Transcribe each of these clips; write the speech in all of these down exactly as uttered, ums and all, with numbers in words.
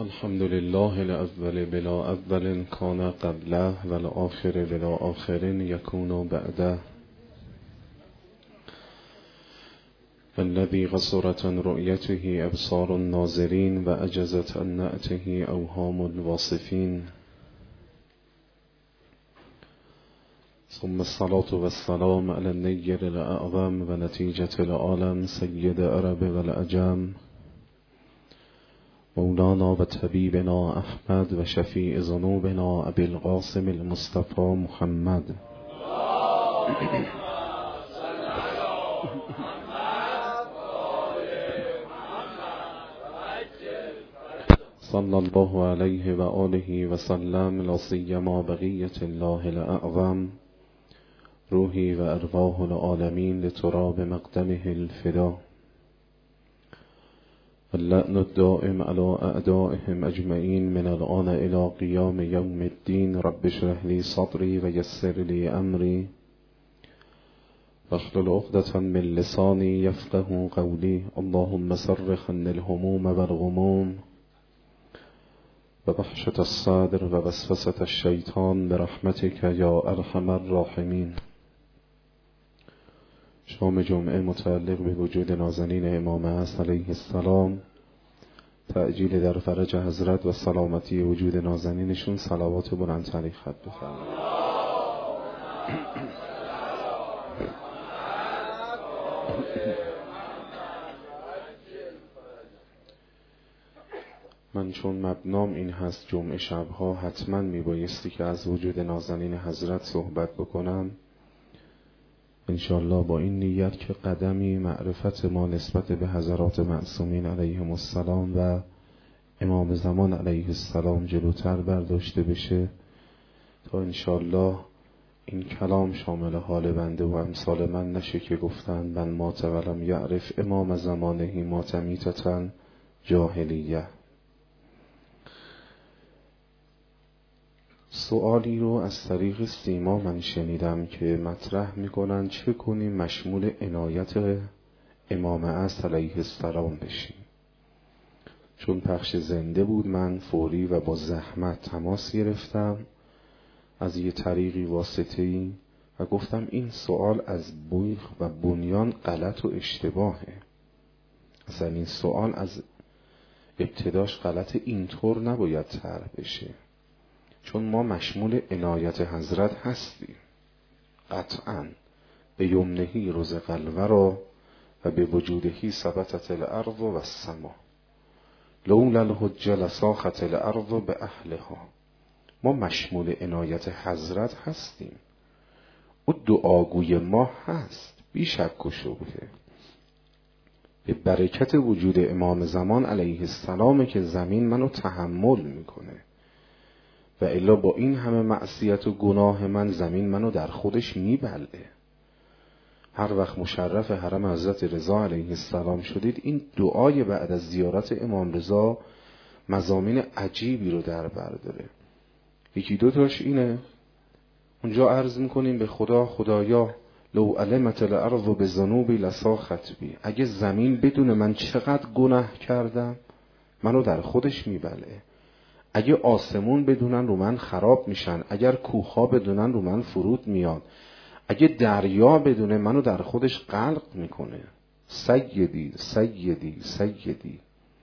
الحمد لله الأول بلا أول كان قبله والآخر بلا آخر يكون بعده الذي قصرت عن رؤيته أبصار الناظرين وأجزت عن نعته أوهام الواصفين، ثم الصلاة والسلام على النير الأعظم ونتيجة العالم سيد العرب والعجم مولانا و طبیبنا احمد و شفیع ذنوبنا ابی القاسم المصطفى محمد صلی الله علیه و آله و سلم، لا سیما بقیة الله الاعظم روحی و ارواح العالمین لتراب مقدمه الفدا، اللعن الدائم على اعدائهم اجمعین من الآن الى قیام یوم الدین. رب اشرح لی صدری و یسر لی امری واحلل عقدة من لسانی یفقهوا قولی. اللهم صرف عني الهموم والغموم و وحشة الصدر و وسوسة الشیطان برحمتک یا ارحم الراحمین. شام جمعه متعلق به وجود نازنین امام هست علیه السلام، تعجیل در فرج حضرت و سلامتی وجود نازنینشون صلوات بلندتری خط بفرمایید. من چون مبنام این هست جمعه شبها حتما میبایستی که از وجود نازنین حضرت صحبت بکنم، انشاءالله با این نیت که قدمی معرفت ما نسبت به حضرات معصومین علیهم السلام و امام زمان علیه السلام جلوتر برداشته بشه تا انشاءالله این کلام شامل حال بنده و امثال من نشه که گفتن من مات ولم یعرف امام زمانه مات میتة جاهلیه. سوالی رو از طریق سیما من شنیدم که مطرح میکنن چه کنیم مشمول عنایت امام عصر علیه السلام بشیم. چون پخش زنده بود من فوری و با زحمت تماس گرفتم از یه طریقی واسطه‌ای و گفتم این سوال از بیخ و بنیان غلط و اشتباهه. اصلا این سوال از ابتداش غلط، اینطور نباید طرح بشه، چون ما مشمول عنایت حضرت هستیم قطعاً. به یمنهی رزق الورا و به وجودهی ثبتت الارض و السما، لولا الحجه لساخت الارض به اهلها. ما مشمول عنایت حضرت هستیم، او دعاگوی ما هست بی شک و شبهه. به برکت وجود امام زمان علیه السلام که زمین منو تحمل میکنه، و الا با این همه معصیت و گناه من زمین منو در خودش میبلعه. هر وقت مشرف حرم حضرت رضا علیه السلام شدید این دعای بعد از زیارت امام رضا مضامین عجیبی رو در بر داره. یکی دو تاش اینه، اونجا عرض میکنیم به خدا خدایا لو علمت الارض بذنوبی لساخت بی. اگه زمین بدون من چقدر گناه کردم منو در خودش میبلعه. اگه آسمون بدونن رو من خراب میشن، اگر کوه‌ها بدونن رو من فرود میاد، اگه دریا بدونه منو در خودش غرق میکنه. سیدی سیدی سیدی.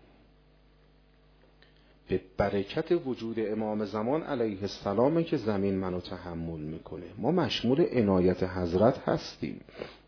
به برکت وجود امام زمان علیه السلام که زمین منو تحمل میکنه. ما مشمول عنایت حضرت هستیم،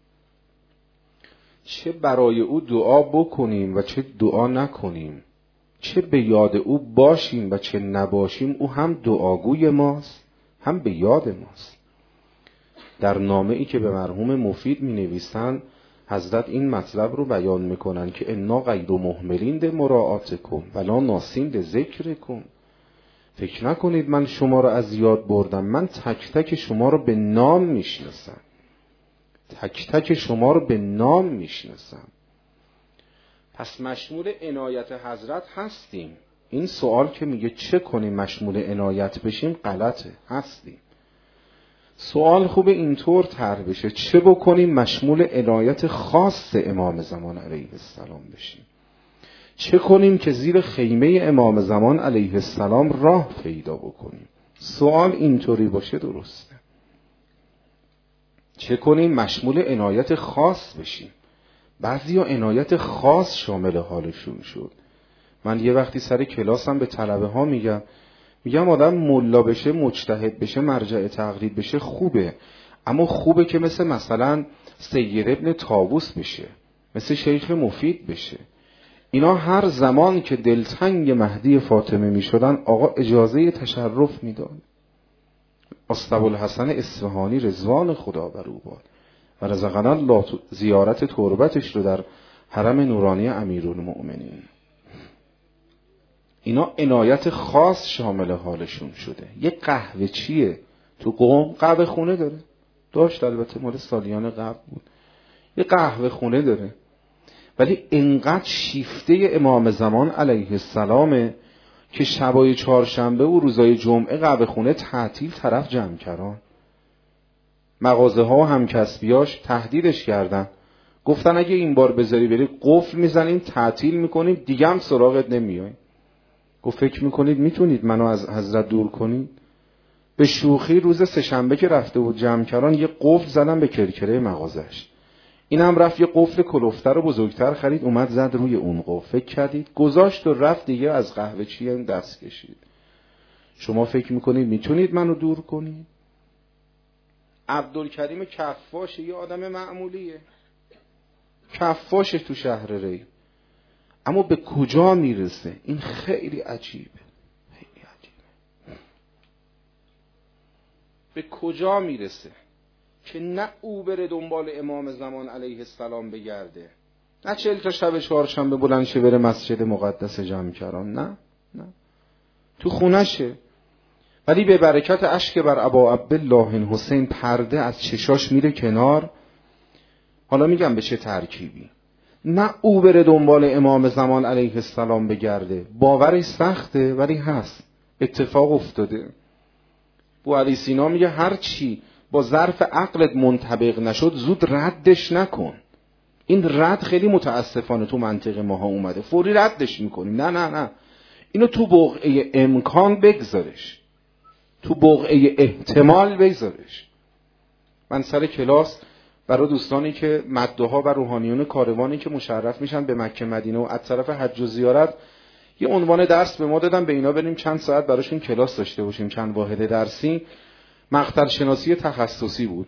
چه برای او دعا بکنیم و چه دعا نکنیم، چه به یاد او باشیم و چه نباشیم، او هم دعاگوی ماست هم به یاد ماست. در نامه ای که به مرحوم مفید می نویسن حضرت این مطلب رو بیان میکنن که انا غیر مهملین ده مراعاتکم ولا ناسین ده ذکرکم. فکر نکنید من شما رو از یاد بردم، من تک تک شما رو به نام میشناسم، تک تک شما رو به نام میشناسم. پس مشمول عنایت حضرت هستیم. این سوال که میگه چه کنیم مشمول عنایت بشیم غلطه، هستیم. سوال خوبه اینطور طرح بشه چه بکنیم مشمول عنایت خاص امام زمان علیه السلام بشیم. چه کنیم که زیر خیمه امام زمان علیه السلام راه پیدا بکنیم؟ سوال اینطوری باشه درسته. چه کنیم مشمول عنایت خاص بشیم؟ بعضیا عنایت خاص شامل حالشون شد. من یه وقتی سر کلاسم به طلبه ها میگم میگم آدم ملا بشه، مجتهد بشه، مرجع تقلید بشه خوبه، اما خوبه که مثل مثلا سید ابن طاووس بشه، مثل شیخ مفید بشه. اینا هر زمان که دلتنگ مهدی فاطمه می شدن آقا اجازه تشرف می داد. ابوالحسن اصفهانی رضوان خدا بر او باد و رزقنا الله زیارت تربتش رو در حرم نورانی امیرالمؤمنین. اینا عنایت خاص شامل حالشون شده. یه قهوه چیه تو قم؟ قهوه خونه داره، داشت البته مال سالیان قبل بود، یه قهوه خونه داره، ولی انقدر شیفته امام زمان علیه السلامه که شبای چهارشنبه و روزای جمعه قهوه خونه تعطیل طرف جمع کردن. مغازه ها و همکسبیاش تهدیدش کردن، گفتن اگه این بار بذاری بری قفل میزنیم، تعطیل میکنیم، دیگه هم سراغت نمیایم. گفت فکر میکنید میتونید منو از حضرت دور کنید؟ به شوخی روز سه‌شنبه که رفته بود جمع کردن یه قفل زدن به کرکره مغازش. این هم رفت یه قفل کلفتر و بزرگتر خرید، اومد زد روی اون قفل. فکر کردید گذاشت و رفت دیگه، از قهوه چی دست کشید. شما فکر میکنید میتونید منو دور کنید؟ عبدالکریم کفاش یه آدم معمولیه، کفاش تو شهر ری، اما به کجا میرسه؟ این خیلی عجیبه، خیلی عجیبه. به کجا میرسه که نه او بره دنبال امام زمان علیه السلام بگرده، نه چهل تا شب چهارشنبه بلند شه بره مسجد مقدس جمع کران، نه نه، تو خونشه. ولی به برکت اشک بر ابا عبدالله حسین پرده از چشاش میره کنار. حالا میگم به چه ترکیبی. نه او بره دنبال امام زمان علیه السلام بگرده، باورش سخته ولی هست، اتفاق افتاده. بو علی سینا میگه هر چی با ظرف عقلت منطبق نشد زود ردش نکن. این رد خیلی متاسفانه تو منطق ماها اومده، فوری ردش میکنیم. نه نه نه، اینو تو بقعه امکان بگذارش، تو بقعه احتمال بگذارش. من سر کلاس برای دوستانی که مدعا و روحانیون کاروانی که مشرف میشن به مکه مدینه و از طرف حج و زیارت یه عنوان درس به ما دادن، به اینا بریم چند ساعت براشون کلاس داشته باشیم، چند واحد درسی. مقطع شناسی تخصصی بود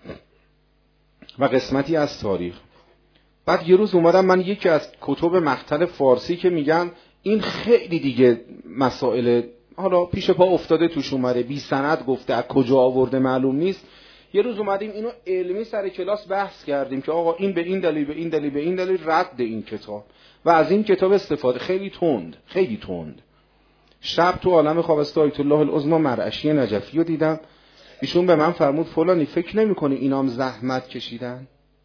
و قسمتی از تاریخ. بعد یه روز اومدم من یکی از کتب مقطع فارسی که میگن این خیلی دیگه مسائل حالا پیش پا افتاده توش اومده، بی سند گفته، از کجا آورده معلوم نیست. یه روز اومدیم اینو علمی سر کلاس بحث کردیم که آقا این به این دلیل به این دلیل به این دلیل رد این کتاب و از این کتاب استفاده. خیلی تند خیلی تند. شب تو عالم خوابست آیت الله العظمی مرعشی نجفی رو دیدم، ایشون به من فرمود فلانی فکر نمی‌کنی اینام زحمت کشیدن؟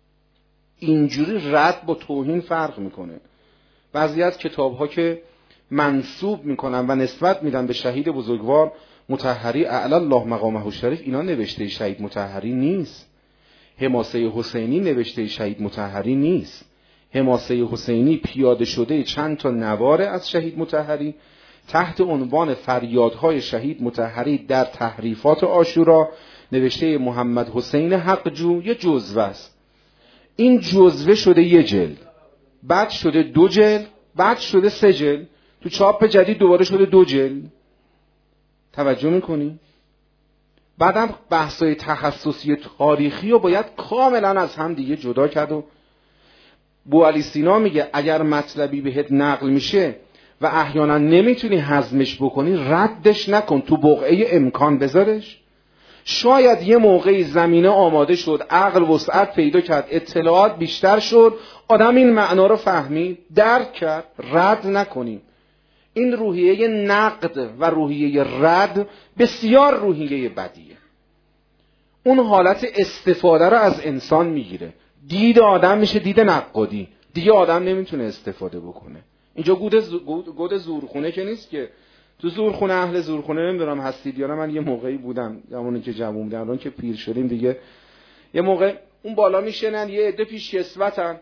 اینجوری رد با توهین فرق میکنه. بعضی از کتاب‌ها که منسوب میکنن و نسبت میدن به شهید بزرگوار مطهری اعلی الله مقامه الشریف، اینا نوشته شهید مطهری نیست. حماسه حسینی نوشته شهید مطهری نیست. حماسه حسینی پیاده شده چند تا نواره از شهید مطهری تحت عنوان فریادهای شهید مطهری در تحریفات عاشورا نوشته محمد حسین حقجو، یه جزوه است. این جزوه شده یه جلد، بعد شده دو جلد، بعد شده سه جلد، تو چاپ جدید دوباره شده دو جلد. توجه میکنی؟ بعدم بحثای تخصصی تاریخی رو باید کاملا از هم دیگه جدا کرد. و بو علی سینا میگه اگر مطلبی بهت نقل میشه و احیانا نمیتونی هضمش بکنی ردش نکن، تو بقعه امکان بذارش. شاید یه موقعی زمینه آماده شد، عقل وسعت پیدا کرد، اطلاعات بیشتر شد، آدم این معنا رو فهمید، درک کرد، رد نکنیم. این روحیه نقد و روحیه رد بسیار روحیه بدیه. اون حالت استفاده رو از انسان میگیره، دید آدم میشه دید نقادی، دیگه آدم نمیتونه استفاده بکنه. اینجا گود گود زورخونه که نیست که تو زورخونه اهل زورخونه نمیدونم هستید یا نه. من یه موقعی بودم همونی که جوون بودم، الان که پیر شدیم دیگه، یه موقع اون بالا میشنن یه عده پیش کسوتن،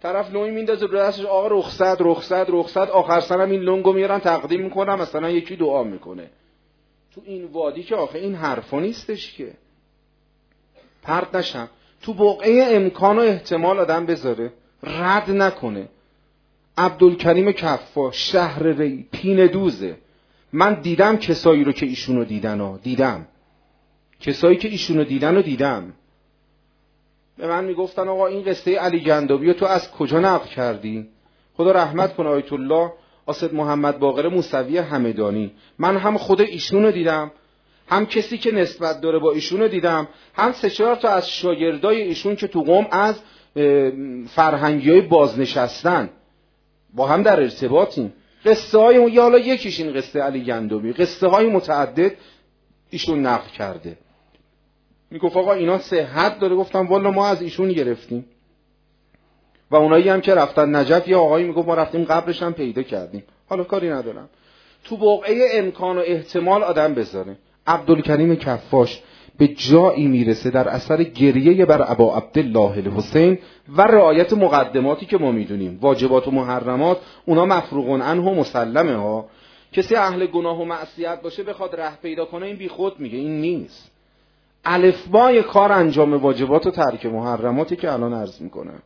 طرف لونگ میندازه رو دستش، آقا رخصت رخصت رخصت، آخر سرم این لونگو میارن تقدیم میکنم، مثلا یکی دعا میکنه. تو این وادی که آخه این حرفا نیستش که. پرت نشم، تو بقعه امکان و احتمال آدم بذاره، رد نکنه. عبدالکریم کفاش، شهر ری، پینه دوزه. من دیدم کسایی رو که ایشونو دیدن ها، دیدم کسایی که ایشونو دیدن رو دیدم. به من میگفتن آقا این قصه علی گندابی رو تو از کجا نقل کردی؟ خدا رحمت کنه آیت الله اسد محمد باقر موسوی همدانی. من هم خود ایشونو دیدم، هم کسی که نسبت داره با ایشونو دیدم، هم سه چهار تا از شاگردای ایشون که تو قم از فرهنگیای بازنشستن با هم در ارتباطیم. قصه های یا حالا یکیش این قصه علی گندابی، قصه های متعدد ایشون نقل کرده. میگفت آقا اینا صحت داره. گفتم والا ما از ایشون گرفتیم. و اونایی هم که رفتن نجف، یه آقایی میگفت ما رفتیم قبرش هم پیدا کردیم. حالا کاری ندارم، تو بقعه امکان و احتمال آدم بذاره. عبدالکریم کفاش به جایی میرسه در اثر گریه بر ابا عبدالله الحسین و رعایت مقدماتی که ما میدونیم، واجبات و محرمات اونا مفروغ عنه و مسلمه ها. کسی اهل گناه و معصیت باشه بخواد ره پیدا کنه، این بی خود میگه، این نیست. الفبای کار انجام واجبات و ترک محرماتی که الان عرض میکنم.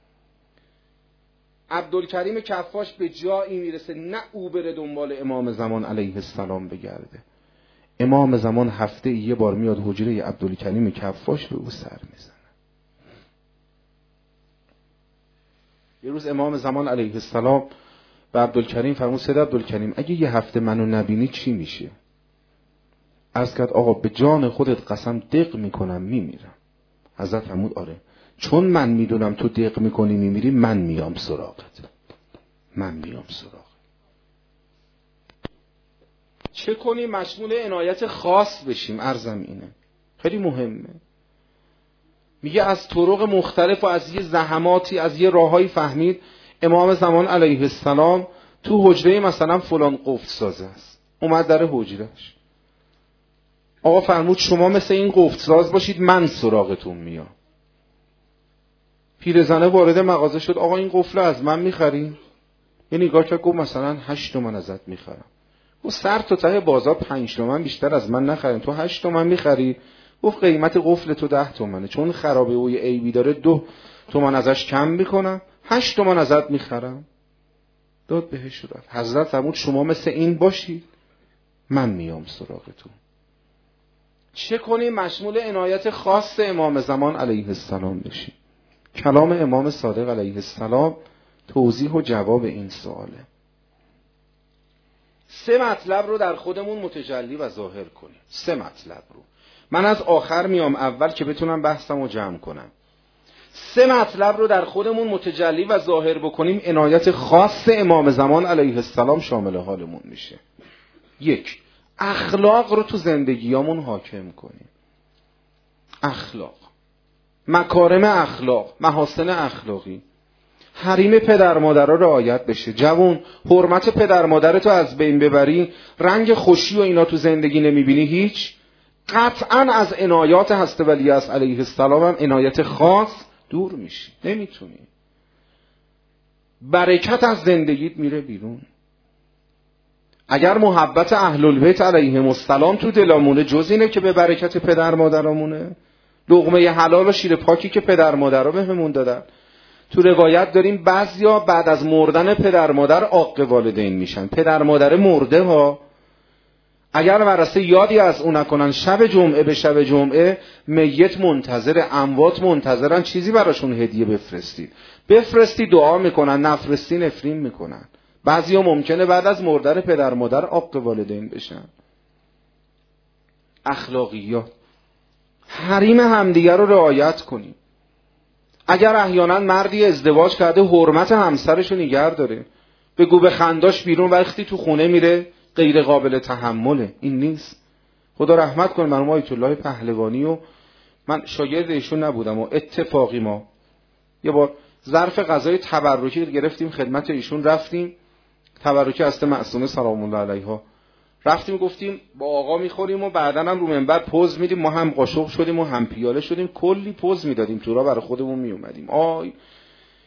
عبدالکریم کفاش به جایی میرسه نه او بره دنبال امام زمان علیه السلام بگرده. امام زمان هفته یه بار میاد حجره عبدالکریم کفاش به او سر میزنه. یه روز امام زمان علیه السلام به عبدالکریم فرمود سید عبدالکریم اگه یه هفته منو نبینی چی میشه؟ عرض کرد آقا به جان خودت قسم دق میکنم میمیرم. حضرت فرمود آره، چون من میدونم تو دق میکنی میمیری، من میام سراغت، من میام سراغت. چه کنیم مشمول عنایت خاص بشیم؟ عرضم اینه، خیلی مهمه. میگه از طرق مختلف و از یه زحماتی، از یه راههایی فهمید امام زمان علیه السلام تو حجره مثلا فلان قفل سازه است. اومد در حجرهش، آقا فرمود شما مثل این قفل ساز باشید، من سراغتون میام. پیرزنه وارد مغازه شد، آقا این قفل از من میخری؟ یه نگاه که گفت مثلا هشت تومن ازت میخرم. گفت سر تا ته بازار پنج تومن بیشتر از من نخریم، تو هشت تومن میخری؟ گفت قیمت قفل تو ده تومنه، چون خرابه و یه عیبی داره دو تومن ازش کم میکنم، هشت تومن ازت میخرم. داد بهش رفت. حضرت فرمود شما مثل این باشید، من میام سراغتون. چه کنیم مشمول عنایت خاص امام زمان علیه السلام بشیم؟ کلام امام صادق علیه السلام توضیح و جواب این سواله. سه مطلب رو در خودمون متجلی و ظاهر کنیم. سه مطلب رو من از آخر میام اول که بتونم بحثم رو جمع کنم. سه مطلب رو در خودمون متجلی و ظاهر بکنیم، عنایت خاص امام زمان علیه السلام شامل حالمون میشه. یک، اخلاق رو تو زندگیامون حاکم کنیم. اخلاق، مکارم اخلاق، محاسن اخلاقی. حریم پدر مادر رو رعایت بشه. جوون، حرمت پدر مادرتو از بین ببری، رنگ خوشی و اینا تو زندگی نمیبینی هیچ، قطعا از عنایات هست ولیعصر علیه السلام هم عنایت خاص دور میشی، نمیتونی. برکت از زندگیت میره بیرون. اگر محبت اهل البیت علیهم السلام تو دلامونه، جز اینه که به برکت پدر مادرامونه، لقمه حلال و شیر پاکی که پدر مادرها بهمون دادن. تو روایت داریم بعضیا بعد از مردن پدر مادر عاق والدین میشن. پدر مادر مرده ها اگر ورثه یادی از اون نکنن، شب جمعه به شب جمعه میت منتظر، اموات منتظرن چیزی براشون هدیه بفرستید. بفرستی دعا میکنن، نفرستی نفرین میکنن. بعضیا ممکنه بعد از مردن پدر مادر عاق والدین بشن. اخلاقیات، حریم همدیگر رو رعایت کنیم. اگر احیانا مردی ازدواج کرده حرمت همسرش رو نگه داره، بگو به خنداش بیرون، وقتی تو خونه میره غیر قابل تحمله. این نیست. خدا رحمت کنه مرحوم آیت الله پهلوانی، و من شاگرد ایشون نبودم و اتفاقی ما یه بار ظرف غذای تبرکی گرفتیم خدمت ایشون، رفتیم تبرکی هست معصومه سلام الله علیها، رفتیم گفتیم با آقا میخوریم و بعداً هم رو منبر پوز میدیم. ما هم قاشق شدیم و هم پیاله شدیم، کلی پوز میدادیم، تو را برای خودمون میومدیم. آی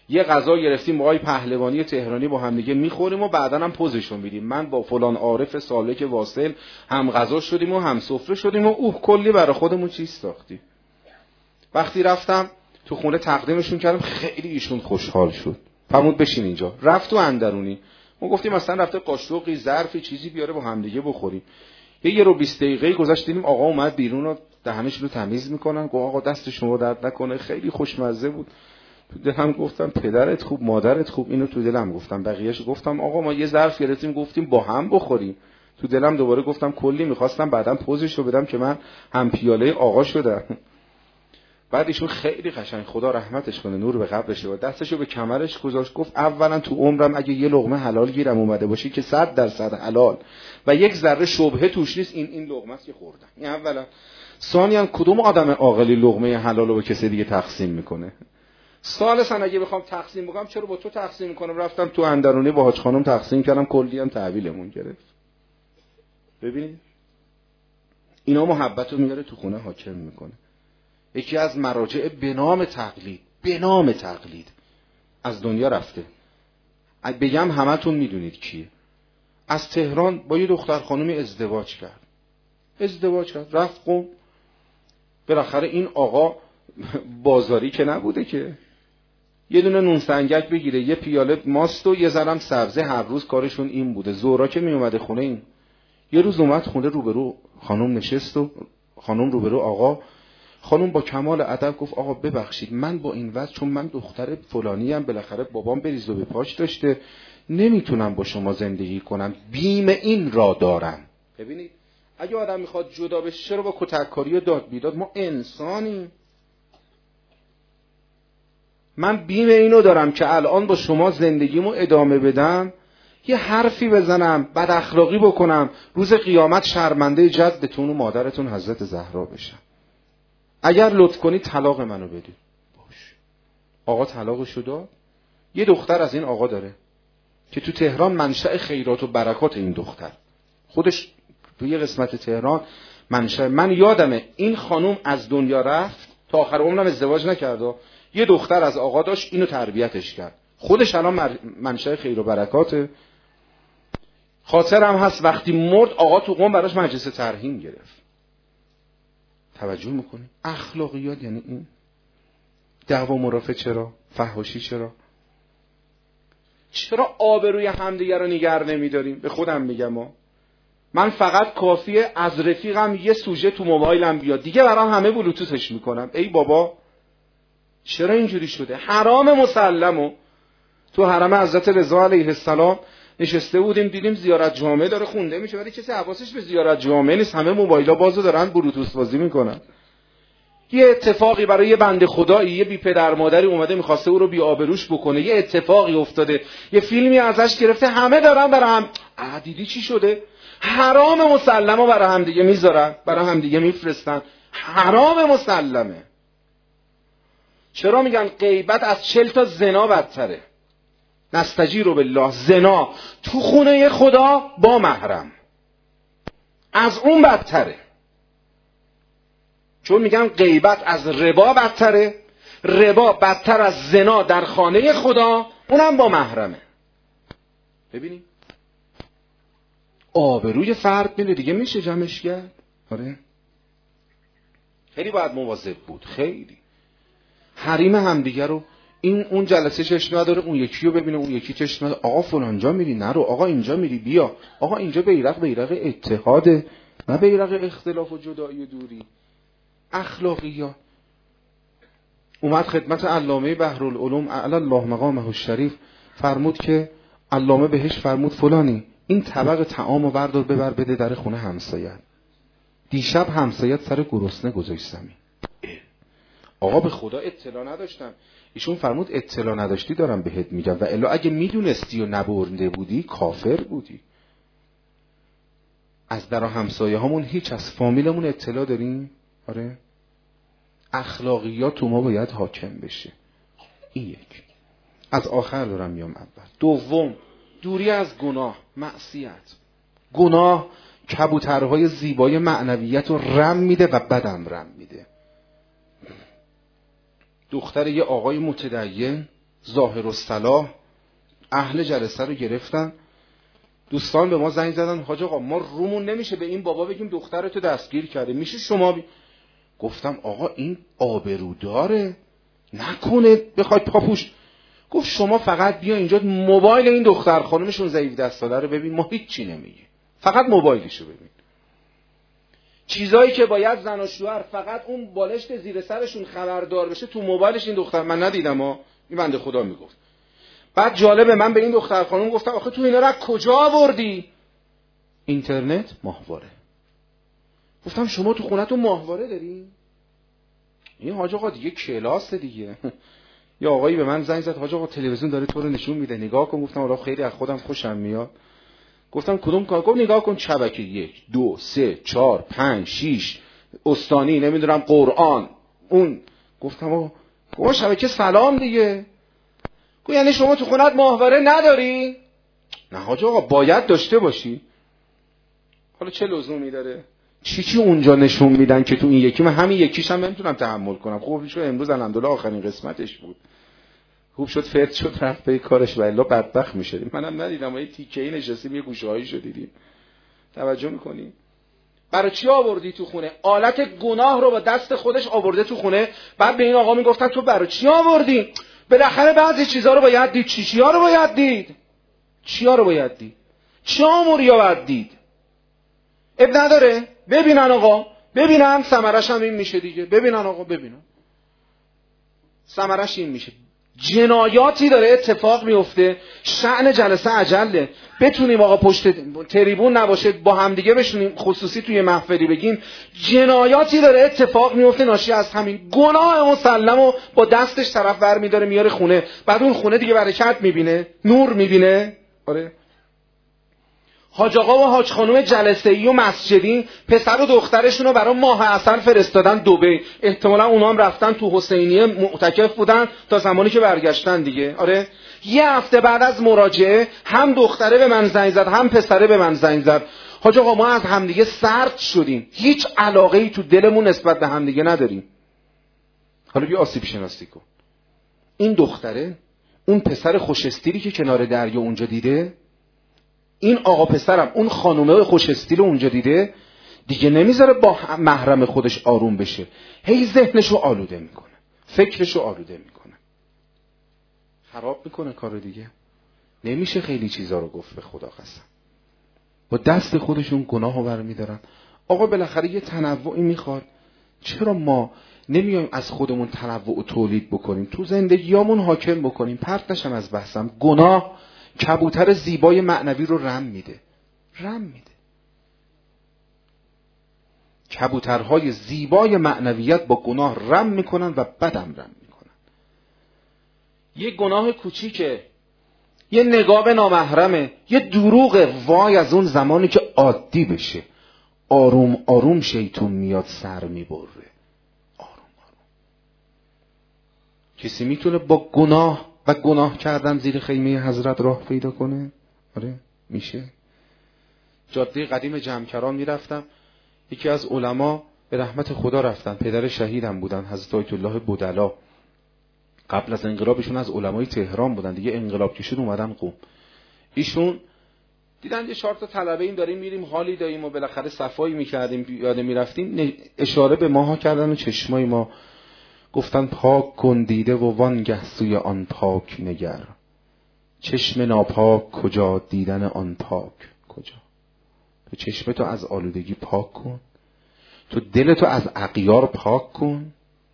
یه غذا گرفتیم با آقای پهلوانی تهرانی با هم دیگه میخوریم و بعداً هم پوزشون میدیم. من با فلان عارف سالک واصل هم غذا شدیم و هم سفره شدیم و اوه کلی برای خودمون چیز ساختیم. وقتی رفتم تو خونه تقدیمشون کردم، خیلی ایشون خوشحال شد. فرمود بشین اینجا. رفت تو اندرونی. ما گفتیم مثلا رفته قاشقی ظرفی چیزی بیاره با هم دیگه بخوریم. یه یه رو بیست دقیقه گذشت دیدیم آقا اومد بیرون و دهنش رو تمیز میکنن. گفت آقا دست شما درد نکنه، خیلی خوشمزه بود. تو دلم گفتم پدرت خوب مادرت خوب. اینو تو دلم گفتم. بقیه‌اش گفتم آقا ما یه ظرف گرفتیم گفتیم با هم بخوریم. تو دلم دوباره گفتم کلی میخواستم بعدم پوزش رو بدم که من هم پیاله آقا شدم. بعد ایشون خیلی قشنگ خدا رحمتش کنه نور به قبرش و دستشو به کمرش گذاشت. گفت اولا تو عمرم اگه یه لقمه حلال گیرم اومده باشه که صد درصد حلال و یک ذره شبهه توش نیست، این این لقمه است که خوردم. این اولا. ثانیاً کدوم آدم عاقلی لقمه حلال رو به کسی دیگه تقسیم میکنه؟ ثالثاً اگه بخوام تقسیم بکنم چرا با تو تقسیم میکنم؟ رفتم تو اندرونی با حاج خانم تقسیم کردم، کلی هم تحویلمون گرفت. ببینید اینا محبت رو میاره تو خونه حاکم میکنه. یکی از مراجع به نام تقلید به نام تقلید از دنیا رفته. بگم همتون میدونید کیه. از تهران با یه دختر خانومی ازدواج کرد. ازدواج کرد رفت قم. بالاخره این آقا بازاری که نبوده که یه دونه نون سنگک بگیره، یه پیاله ماست و یه ذرم سبزه، هر روز کارشون این بوده. زورا که می اومده خونه این یه روز اومد خونه روبرو خانم نشست و خانم روبرو آقا. خانم با کمال ادب گفت آقا ببخشید من با این وضع، چون من دختر فلانی ام، بالاخره بابام بریز و به پاش داشته، نمیتونم با شما زندگی کنم، بیم این را دارم. ببینید اگه آدم میخواد جدا بشه چرا با کتککاری و داد بیداد؟ ما انسانیم. من بیم اینو دارم که الان با شما زندگیمو ادامه بدم، یه حرفی بزنم، بد اخلاقی بکنم، روز قیامت شرمنده جدتون و مادرتون حضرت زهرا بشم. اگر لطف کنی طلاق منو بدید. باش. آقا طلاقشو داد. یه دختر از این آقا داره که تو تهران منشأ خیرات و برکات این دختر. خودش تو یه قسمت تهران منشأ، من یادمه این خانوم از دنیا رفت تا آخر عمرم ازدواج نکرد. یه دختر از آقا داشت اینو تربیتش کرد. خودش الان منشأ خیر و برکاته. خاطرم هست وقتی مرد آقا تو قم براش مجلس ترحیم گرفت. توجه میکنی؟ اخلاقیات یعنی این. دعوا مرافع چرا؟ فحاشی چرا؟ چرا آبروی همدیگه رو نگه نمیداریم؟ به خودم میگم ما من فقط کافیه از رفیقم یه سوژه تو موبایلم بیاد دیگه برام همه بلوتوثش میکنم. ای بابا چرا اینجوری شده؟ حرام مسلمو. تو حرم حضرت رضا علیه السلام نشسته بودیم دیدیم زیارت جامع داره خونده میشه ولی کسی حواسش به زیارت جامع نیست، همه موبایلا بازو دارن بلوتوث بازی میکنن. یه اتفاقی برای یه بنده خدایی، یه بی پدر مادری اومده میخواسته او رو بی آبروش بکنه، یه اتفاقی افتاده، یه فیلمی ازش گرفته، همه دارن برای هم اه دیدی چی شده؟ حرام مسلمو برای هم دیگه میذارن، برای هم دیگه میفرستن. حرام مسلمه. چرا میگن غیبت از چل تا زنا بدتره؟ نستجیر بالله، زنا تو خونه خدا با محرم از اون بدتره. چون میگن غیبت از ربا بدتره، ربا بدتر از زنا در خانه خدا، اونم با محرمه. ببینید آبروی فرد میره دیگه میشه جمعش کرد. آره خیلی باید مواظب بود. خیلی حریم همدیگه رو، این اون جلسه چشم نداره اون یکی رو ببینه، اون یکی چشم نداره، آقا فلانجا میری نرو، آقا اینجا میری بیا، آقا اینجا بیرق بیرق اتحاده نه بیرق اختلاف و جدایی و دوری. اخلاقیات. اومد خدمت علامه بحرالعلوم اعلی الله مقامه الشریف، فرمود که علامه بهش فرمود فلانی این طبق طعام و بردار ببر بده در خونه همسایت. دیشب همسایت سر گرسنه گذاشت زمین. آقا به خدا اطلاع نداشتم. ایشون فرمود اطلاع نداشتی دارم بهت میگم و الا اگه میدونستی و نبرنده بودی کافر بودی. از در همسایه هامون هیچ از فامیلمون اطلاع داریم؟ آره اخلاقیات تو ما باید حاکم بشه. این یک. از آخر دارم میام اول. دوم دوری از گناه، معصیت. گناه کبوترهای زیبای معنویت رو رم میده و بدم رم میده. دختر یه آقای متدین ظاهر الصلاح اهل جلسه رو گرفتن. دوستان به ما زنگ زدن حاج آقا ما رومون نمیشه به این بابا بگیم دخترتو دستگیر کرده، میشه شما بی... گفتم آقا این آبرو داره، نکنه بخواید پاپوش. گفت شما فقط بیا اینجا موبایل این دختر خانم شانزده هفده ساله رو ببین، ما هیچ چی نمیگه، فقط موبایلشو ببین. چیزایی که باید زن و شوهر فقط اون بالشت زیر سرشون خبردار بشه تو موبایلش این دختر، من ندیدم ها، این بنده خدا میگفت. بعد جالبه من به این دختر خانم گفتم آخه تو اینا رو کجا آوردی؟ اینترنت ماهواره. گفتم شما تو خونتون ماهواره داری؟ این حاج آقا دیگه کلاس دیگه. یا آقایی به من زنگ زد حاج آقا تلویزیون داره تو رو نشون میده نگاه کن. گفتم آره خیلی از خودم خوشم میاد. گفتم کدوم کار؟ گفت نگاه کن شبکه یک دو سه چهار پنج شیش استانی نمیدونم قرآن اون. گفتم آقا گفت شبکه سلام دیگه. گفت یعنی شما تو خونت ماهواره نداری؟ نه حاج آقا باید داشته باشی. حالا چه لزومی داره؟ چی چی اونجا نشون میدن که تو این یکی، من همین یکیش هم نمیتونم تحمل کنم. خوب شد امروز الحمدلله آخرین قسمتش بود، خوب شد فرد شد رفت به کارش و الا بدبخت میشدیم. منم ندیدم ما یه تیکه‌ای نشستیم یه گوشه‌ای شو دیدیم. توجه میکنی؟ برای چی آوردی تو خونه؟ آلت گناه رو با دست خودش آورده تو خونه. بعد به این آقا میگفتن تو برای چی آوردی؟ بالاخره بعضی چیزا رو باید دید. چی چیا رو باید دید؟ چیا رو باید دید؟ چه اموریا باید دید؟ اب نداره ببینن آقا، ببینن ثمرش هم این میشه دیگه. ببینن آقا ببینن ثمرش این میشه. جنایاتی داره اتفاق میفته. شأن جلسه عجله بتونیم آقا پشت تریبون نباشه با همدیگه بشونیم خصوصی توی محفلی بگیم جنایاتی داره اتفاق میفته ناشی از همین گناه مسلمو با دستش طرف ور میداره میاره خونه. بعد اون خونه دیگه برکت میبینه، نور میبینه. آره حاج آقا و حاج خانم جلسه‌ای و مسجدی پسر و دخترشون رو برای ماه عسل فرستادن دبی. احتمالا اونا هم رفتن تو حسینیه معتکف بودن تا زمانی که برگشتن دیگه. آره یه هفته بعد از مراجعه هم دختره به من زنگ زد هم پسره به من زنگ زد حاج آقا ما از همدیگه سرد شدیم، هیچ علاقه‌ای تو دلمون نسبت به همدیگه نداریم. حالا بیا آسیب شناسی کن. این دختره اون پسر خوش استیلی که کنار دریا اونجا دیده، این آقا پسرم اون خانومه خوش استیل اونجا دیده، دیگه نمیذاره با محرم خودش آروم بشه، هی ذهنشو آلوده میکنه، فکرشو آلوده میکنه، خراب میکنه کارو دیگه. نمیشه خیلی چیزا رو گفت به خدا قسم. با دست خودشون گناهو برمیدارن. آقا بالاخره یه تنوعی میخواد. چرا ما نمیایم از خودمون تنوع و تولید بکنیم، تو زندگیامون حاکم بکنیم؟ پرتش هم از بحثم. گناه کبوتر زیبای معنوی رو رم میده، رم میده. کبوترهای زیبای معنویت با گناه رم میکنن و بدم رم میکنن. یه گناه کوچیکه، یه نگاه به نامحرمه، یه دروغه، وای از اون زمانی که عادی بشه. آروم آروم شیطون میاد سر میبره. آروم آروم. کسی میتونه با گناه و گناه کردن زیر خیمه حضرت راه پیدا کنه؟ آره میشه. جاده قدیم جمکران میرفتم، یکی از علما به رحمت خدا رفتن، پدر شهیدم بودن، حضرت آیت الله بودلا. قبل از انقلابشون از علمای تهران بودن، دیگه انقلاب که شد اومدن قم. ایشون دیدن یه چهار تا طلبه این داریم میریم حالی داریم و بالاخره صفایی میکردیم یاد میرفتیم، اشاره به ماها کردن و چشمای ما گفتن پاک کن دیده و وانگه سوی آن پاک نگر. چشم ناپاک کجا، دیدن آن پاک کجا. تو چشمتو از آلودگی پاک کن، تو دلتو از اغیار پاک کن.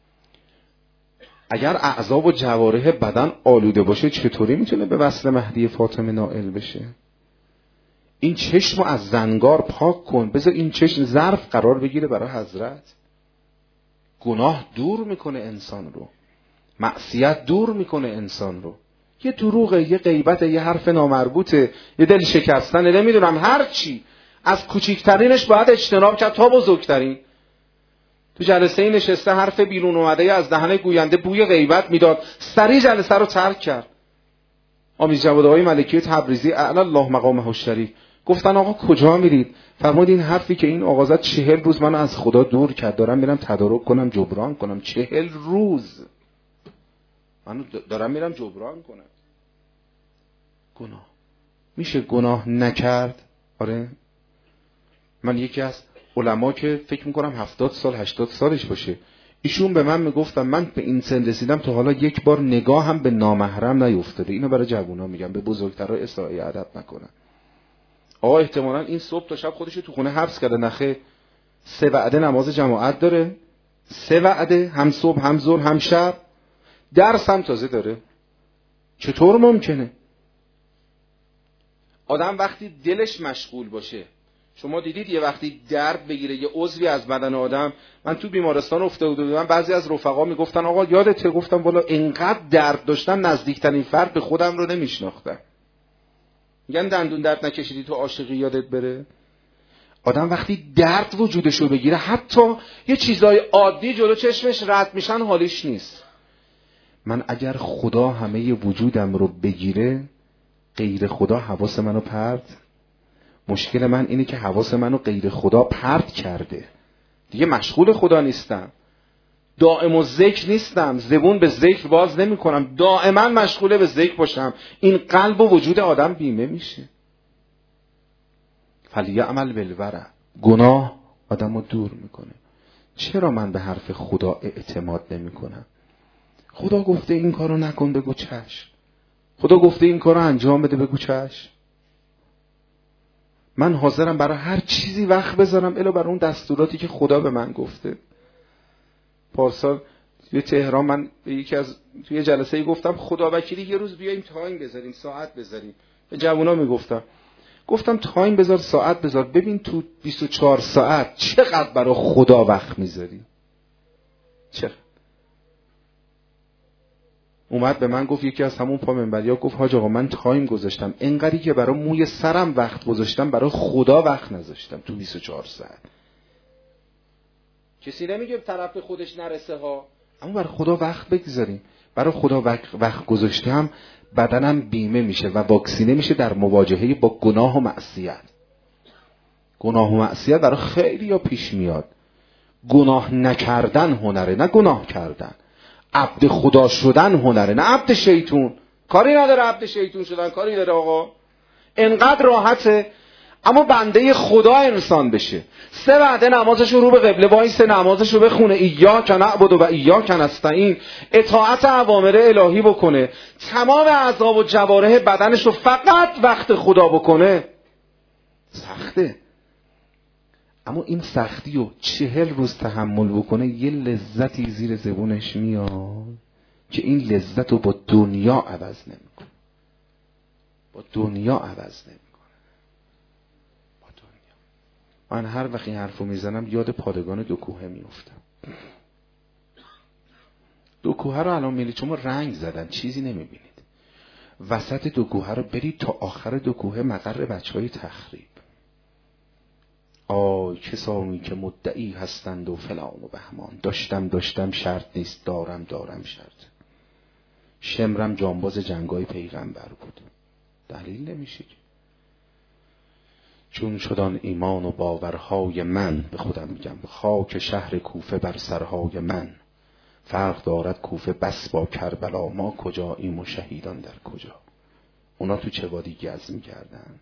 اگر اعضا و جوارح بدن آلوده باشه چطوری میتونه به وصل مهدی فاطمه نائل بشه؟ این چشمو از زنگار پاک کن، بذار این چشم ظرف قرار بگیره برای حضرت. گناه دور میکنه انسان رو، معصیت دور میکنه انسان رو. یه دروغه، یه غیبته، یه حرف نامربوطه، یه دل شکستنه، نمیدونم هر چی. از کوچیکترینش باید اجتناب کرد تا بزرگترین. تو جلسه این نشسته حرف بیرون اومده از دهن گوینده بوی غیبت میداد، سریع جلسه رو ترک کرد. آمیز جواد آقای ملکی تبریزی اعلی الله مقامه الشریف گفتن آقا کجا میرید؟ فرمود این حرفی که این آقا زد چهل روز منو از خدا دور کرد، دارم میرم تدارک کنم جبران کنم. چهل روز من دارم میرم جبران کنم. گناه میشه گناه نکرد؟ آره. من یکی از علما که فکر میکنم هفتاد سال هشتاد سالش باشه، ایشون به من میگفتن من به این سن رسیدم تا حالا یک بار نگاه هم به نامحرم نیفتاده. اینو برای جوونا میگم، به بزرگترها اساءه ادب نکنن. آقا احتمالاً این صبح تا شب خودشو تو خونه حبس کرده، نخه سه وعده نماز جماعت داره، سه وعده، هم صبح هم ظهر هم شب، درس هم تازه داره. چطور ممکنه؟ آدم وقتی دلش مشغول باشه، شما دیدید یه وقتی درد بگیره یه عضوی از بدن آدم، من تو بیمارستان افتاده بودم، بعضی از رفقا میگفتن آقا یادته؟ گفتم والا انقدر درد داشتم نزدیکترین فرد به خودم رو نمیشناختم. میگن دندون درد نکشیدی تو عاشقی یادت بره؟ آدم وقتی درد وجودشو بگیره حتی یه چیزای عادی جلو چشمش رد میشن حالیش نیست. من اگر خدا همه وجودم رو بگیره، غیر خدا حواس منو پرت. مشکل من اینه که حواس منو غیر خدا پرت کرده. دیگه مشغول خدا نیستم، دائم و ذکر نیستم، زبون به ذکر باز نمی کنم، دائما مشغول به ذکر باشم. این قلب و وجود آدم بیمه میشه. فلیعمل بالورع. گناه آدمو دور میکنه. چرا من به حرف خدا اعتماد نمی کنم؟ خدا گفته این کارو نکن، بگو چشم. خدا گفته این کارو انجام بده، بگو چشم. من حاضرم برای هر چیزی وقت بذارم الا برای اون دستوراتی که خدا به من گفته. پارسال توی تهران من به یکی از توی جلسه‌ای گفتم خدا وکیلی یه روز بیایم تایم بذاریم، ساعت بذاریم. به جوونا میگفتم، گفتم تایم بذار، ساعت بذار، ببین تو بیست و چهار ساعت چقدر برای خدا وقت میذاری. چقدر؟ اومد به من گفت، یکی از همون پا منبریا گفت حاج آقا من تایم گذاشتم، انقدری که برای موی سرم وقت گذاشتم برای خدا وقت نذاشتم تو بیست و چهار ساعت. کسی نمیگه طرف خودش نرسه ها، اما برای خدا وقت بگذاریم. برای خدا وقت, وقت گذاشتم بدنم بیمه میشه و واکسینه میشه در مواجهه با گناه و معصیت. گناه و معصیت برای خیلی ها پیش میاد. گناه نکردن هنره، نه گناه کردن. عبد خدا شدن هنره، نه عبد شیطون. کاری نداره عبد شیطون شدن، کاری داره آقا. انقدر راحته. اما بنده خدا انسان بشه، سه وعده نمازش رو به قبله وایسه، نمازش رو بخونه، ایاک نعبد و ایاک نستعین، اطاعت اوامر الهی بکنه، تمام اعضا و جوارح بدنش رو فقط وقت خدا بکنه. سخته، اما این سختی رو چهل روز تحمل بکنه، یه لذتی زیر زبونش میاد که این لذت رو با دنیا عوض نمیکنه. با دنیا عوض نمیکنه. من هر وقت این حرفو میزنم یاد پادگان دو کوهه میافتم. دو کوهه رو الان میبینید، شما رنگ زدن چیزی نمیبینید. وسط دو کوهه رو برید تا آخر دو کوهه مقر بچهای تخریب. آی کسانی که مدعی هستند و فلان و بهمان، داشتم داشتم شرط نیست، دارم دارم شرط. شمرم جانباز جنگای پیغمبر بود. دلیل نمیشه. چون شدان ایمان و باورهای من، به خودم میگم خاک شهر کوفه بر سرهای من، فرق دارد کوفه بس با کربلا، ما کجاییم و شهیدان در کجا. اونا تو چه وادی گز میکردن.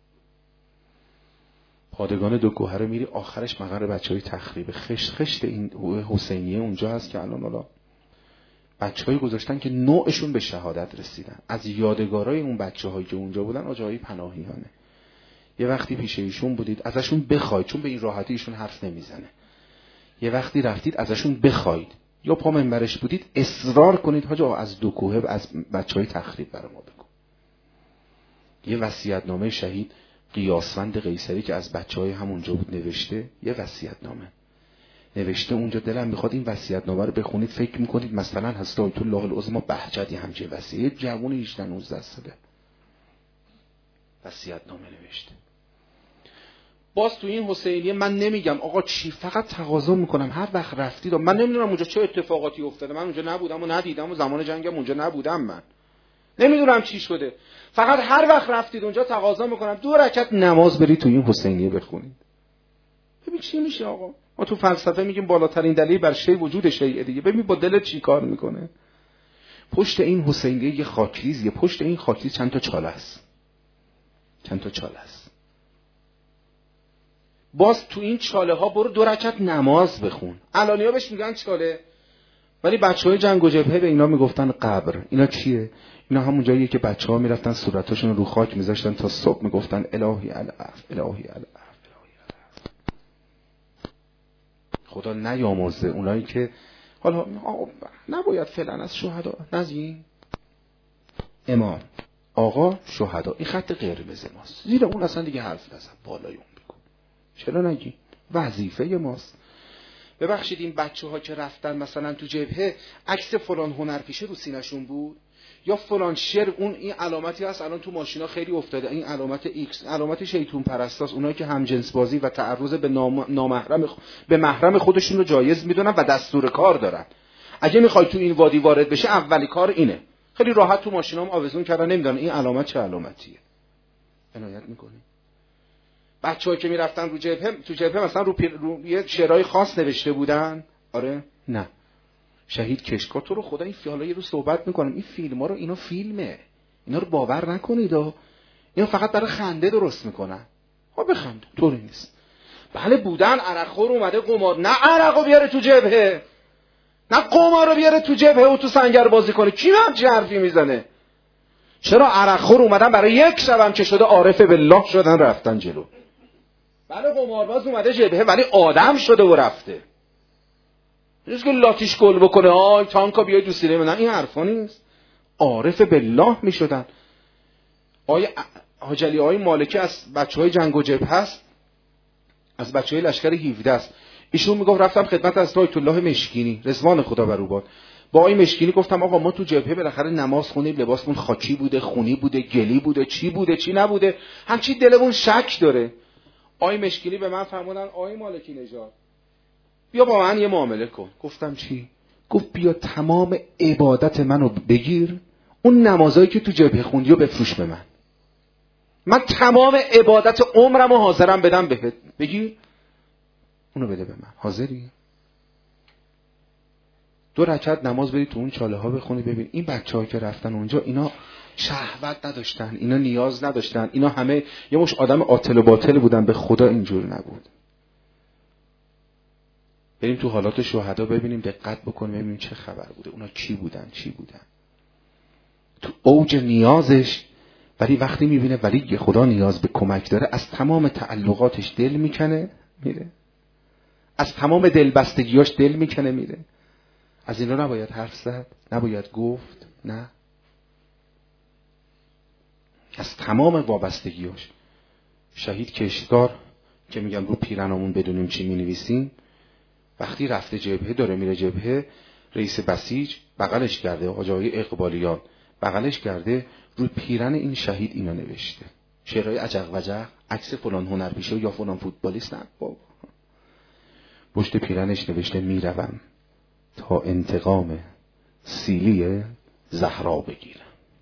پادگان دو کوهه رو میری آخرش مقر بچه های تخریب. خشت خشت این حسینیه اونجا هست که الان الان بچه هایی گذاشتن که نوعشون به شهادت رسیدن. از یادگارای اون بچه هایی که اونجا بودن آجایی پناهیانه. یه وقتی پیش ایشون بودید ازشون بخواید، چون به این راحتی ایشون حرف نمیزنه. یه وقتی رفتید ازشون بخواید، یا پا منبرش بودید اصرار کنید حاج آقا از دو کوهه از بچهای تخریب برای ما بگو. یه وصیت‌نامه شهید قیاسوند قیصری که از بچهای همونجا بود نوشته، یه وصیت‌نامه نوشته اونجا. دلم میخواد این وصیت‌نامه رو بخونید، فکر میکنید مثلا حضرت آیت الله العظمی بهجتی همچین وصیه، جوون هجده نوزده ساله وصیت‌نامه نوشته. باز تو این حسینیه من نمیگم آقا چی، فقط تقاضا میکنم هر وقت رفتید، من نمیدونم اونجا چه اتفاقاتی افتاده، من اونجا نبودم و ندیدم و زمان جنگم اونجا نبودم، من نمیدونم چی شده، فقط هر وقت رفتید اونجا تقاضا میکنم دو رکعت نماز برید تو این حسینیه بخونید. ببین چی میشه آقا. ما تو فلسفه میگیم بالاترین دلیل بر شی وجود شیء دیگه. ببین با دلت چی کار میکنه. پشت این حسینیه یه خاکریزیه، پشت این خاکریز چند تا چاله است، چند تا چاله است. باز تو این چاله ها برو دو رکعت نماز بخون. الانیا بهش میگن چاله، ولی بچهای جنگ و جبهه به اینا میگفتن قبر. اینا چیه؟ اینا همون جاییه که بچه‌ها میرفتن صورتاشون رو خاک میذاشتن تا صبح میگفتن الهی العف الهی العف الهی العف. خدا نیامرزه اونایی که حالا نباید فعلا از شهدا نزیم. امام آقا شهدا این خط قرمز ماست، زیر اون اصلا دیگه حرف نزن، بالای اون بگو. چرا نگی؟ وظیفه ماست. ببخشید این بچه ها که رفتن مثلا تو جبهه عکس فلان هنرپیشه رو سینه‌شون بود، یا فلان شعر، اون این علامتی هست الان تو ماشینا خیلی افتاده، این علامت ایکس، علامت شیطون پرستاست. اونایی که همجنس بازی و تعرض به نام... نامحرم به محرم خودشون رو جایز میدونن و دستور کار دارن. اگه میخوای تو این وادی وارد بشه اولی کار اینه. خیلی راحت تو ماشینام آویزون کردن، نمیدونن این علامت چه علامتیه. عنایت میکنی؟ بچه‌ها که میرفتن رو جبهه، تو جبهه مثلا رو, پی... رو یه شعرهای خاص نوشته بودن. آره نه شهید کشکا تو رو خدا این فیالایی رو صحبت میکنم، این فیلم‌ها رو، اینا فیلمه، اینا رو باور نکنید، اینا فقط برای خنده درست میکنن. ها بخند، طوری نیست. بله بودن عرقخور اومده قمار، نه عرقو بیاره تو جبهه، نه قمار رو بیاره تو جبهه و تو سنگر بازی کنه. کی هم چه حرفی میزنه؟ چرا عرقخور اومدن برای یک شبم که شده عارف بالله شدن رفتن جلو. بله قمارباز اومده جبهه ولی آدم شده و رفته. نیست که لاتیش گل بکنه آی تانکا بیای تو سینه. نه این حرفا نیست. عارف بالله میشدن. آی حاج علی آقای مالکی از بچهای جنگ و جبهه است، از بچهای لشکر هفده است. ایشون میگفت رفتم خدمت از آیت الله مشکینی رضوان خدا بر او باد، با آقای مشکینی گفتم آقا ما تو جبهه بالاخره نماز خونیم، لباسمون خاکی بوده، خونی بوده، گلی بوده، چی بوده چی نبوده، همچی دلمون شک داره. آقای مشکینی به من فرمودن آقای مالکی نژاد بیا با من یه معامله کن. گفتم چی؟ گفت بیا تمام عبادت منو بگیر، اون نمازایی که تو جبهه خوندی رو بفروش به من، من تمام عبادت عمرمو حاضرم بدم بهت، بگیر اونو بده به من. حاضری؟ دو رکعت نماز بری تو اون چاله ها بخونی. ببین این بچه‌ها که رفتن اونجا اینا شهوت نداشتن، اینا نیاز نداشتن، اینا همه یه مش آدم عاطل و باطل بودن، به خدا اینجور نبود. بریم تو حالات شهدا ببینیم، دقت بکنیم ببینیم چه خبر بوده، اونا کی بودن چی بودن تو اوج نیازش. ولی وقتی میبینه ولی خدا نیاز به کمک داره، از تمام تعلقاتش دل میکنه میره، از تمام دلبستگیاش دل میکنه میره. از اینا نباید حرف زد، نباید گفت، نه، از تمام وابستگیاش. شهید کشتگار که میگم رو پیرنمون بدونیم چی مینویسیم، وقتی رفته جبهه، داره میره جبهه، رئیس بسیج بغلش کرده، آقای اقبالیان بغلش کرده، روی پیرن این شهید اینا نوشته، شعرهای عجق وجق، عکس فلان هنرپیشه یا فلان فوتبالیست، نه بابا، پشت پیرنش نوشته میروم تا انتقام سیلی زهرا بگیرم.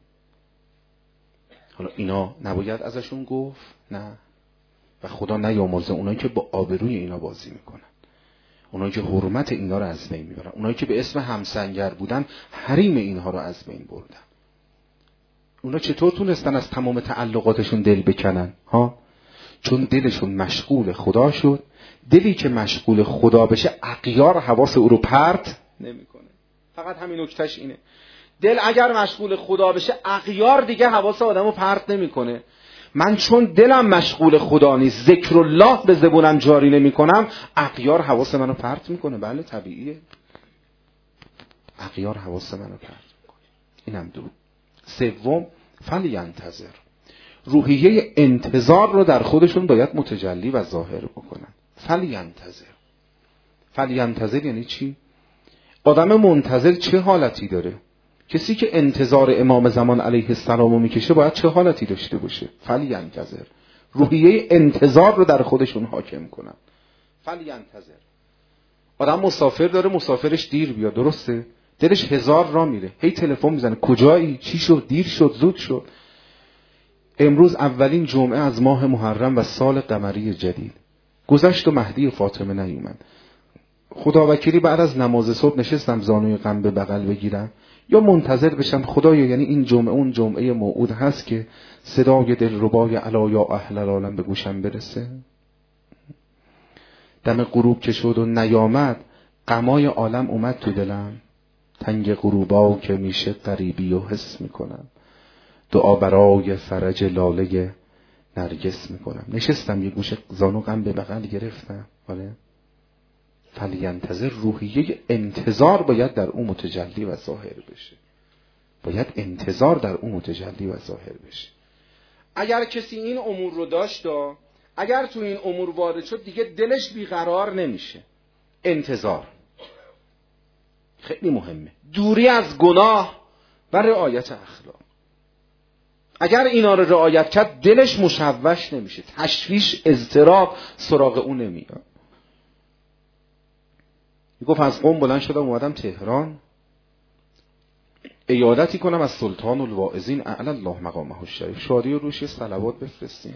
حالا اینا نباید ازشون گفت؟ نه. و خدا نیامرزه اونایی که با آبروی اینا بازی میکنن، اونایی که حرمت اینا رو از بین میبرن، اونایی که به اسم همسنگر بودن حریم اینها رو از بین بردن. اونا چطور تونستن از تمام تعلقاتشون دل بکنن؟ ها؟ چون دلشون مشغول خدا شد. دلی که مشغول خدا بشه اغیار حواس او رو پرت نمیکنه. فقط همین نکتهش اینه. دل اگر مشغول خدا بشه اغیار دیگه حواس آدمو پرت نمیکنه. من چون دلم مشغول خدا نیست، ذکر الله به زبونم جاری نمیکنم، اغیار حواس منو پرت میکنه. بله طبیعیه، اغیار حواس منو پرت میکنه. اینم دو. سوم، فلینتظر، روحیه انتظار رو در خودشون باید متجلی و ظاهر بکنن. فلینتظر، فلینتظر یعنی چی؟ آدم منتظر چه حالتی داره؟ کسی که انتظار امام زمان علیه السلام رو میکشه باید چه حالتی داشته باشه؟ فلینتظر، روحیه انتظار رو در خودشون حاکم کنن. فلینتظر. آدم مسافر داره، مسافرش دیر بیاد، درسته؟ دلش هزار را میره، هی تلفن میزنه کجایی؟ چی شد؟ دیر شد؟ زود شد؟ امروز اولین جمعه از ماه محرم و سال قمری جدید گذشت و مهدی فاطمه نیومد. خدا وکیلی بعد از نماز صبح نشستم زانوی غم به بغل بگیرم یا منتظر بشم خدایا یعنی این جمعه اون جمعه موعود هست که صدای دلربای الا یا اهل العالم به گوشم برسه؟ دم غروب که شد و نیامد غمای عالم اومد تو دلم، تنگ غروبا که میشه غریبی و حس میکنم، دعا برای فرج لاله نرگس میکنم. نشستم یه گوشه زانو غم به بغل گرفتم. آره فلینتظر روحیه انتظار باید در اون متجلی و ظاهر بشه. باید انتظار در اون متجلی و ظاهر بشه. اگر کسی این امور رو داشت و اگر تو این امور وارد شد دیگه دلش بیقرار نمیشه. انتظار خیلی مهمه. دوری از گناه و رعایت اخلاق. اگر اینا رو رعایت کرد دلش مشوش نمیشه، تشویش اضطراب سراغ اون نمیاد. گفت از قم بلند شدم اومدم تهران عیادتی کنم از سلطان الواعظین اعلی الله مقامه الشریف. شادی و روش صلوات بفرستیم.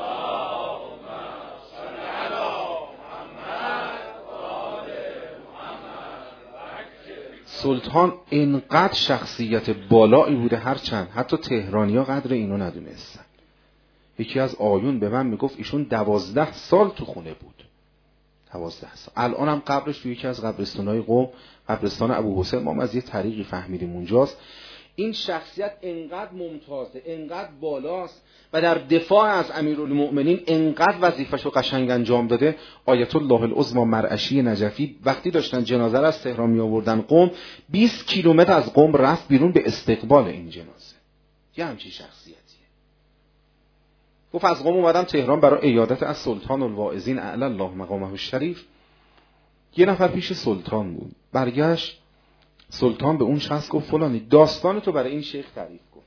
سلطان اینقدر شخصیت بالایی بوده، هرچند حتی تهرانی‌ها قدر اینو ندونستن. یکی از آیون به من میگفت ایشون دوازده سال تو خونه بود. دوازده سال. الان هم قبرش توی یکی از قبرستان‌های قم، قبرستان ابو حسین، ما از یه طریقی فهمیدیم اونجاست. این شخصیت انقدر ممتازه، انقدر بالاست و در دفاع از امیرالمؤمنین انقدر وظیفه‌شو قشنگ انجام داده. آیت الله العظمی مرعشی نجفی وقتی داشتن جنازه را از تهران می آوردن قم، بیست کیلومتر از قم رفت بیرون به استقبال این جنازه. یه همچین شخصیتیه. گفت از قم اومدم تهران برای عیادت از سلطان الواعظین اعلی الله مقامه الشریف. یه نفر پیش سلطان بود. برگشت سلطان به اون شخص گفت فلانی داستان تو برای این شیخ تعریف کن.